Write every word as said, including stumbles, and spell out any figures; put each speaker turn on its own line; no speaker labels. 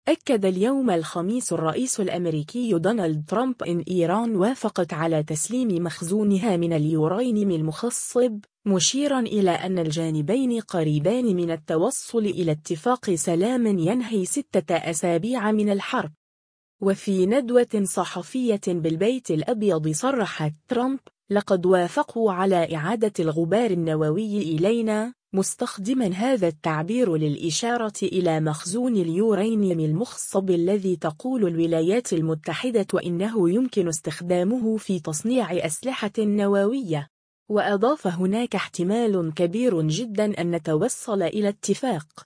أكد اليوم الخميس الرئيس الأمريكي دونالد ترامب إن إيران وافقت على تسليم مخزونها من اليورانيوم المخصب، مشيرا إلى أن الجانبين قريبان من التوصل إلى اتفاق سلام ينهي ستة أسابيع من الحرب. وفي ندوة صحفية بالبيت الأبيض صرح ترامب: لقد وافقوا على إعادة الغبار النووي إلينا، مستخدما هذا التعبير للإشارة إلى مخزون اليورانيوم المخصب الذي تقول الولايات المتحدة إنه يمكن استخدامه في تصنيع أسلحة نووية. وأضاف: هناك احتمال كبير جدا أن نتوصل إلى اتفاق.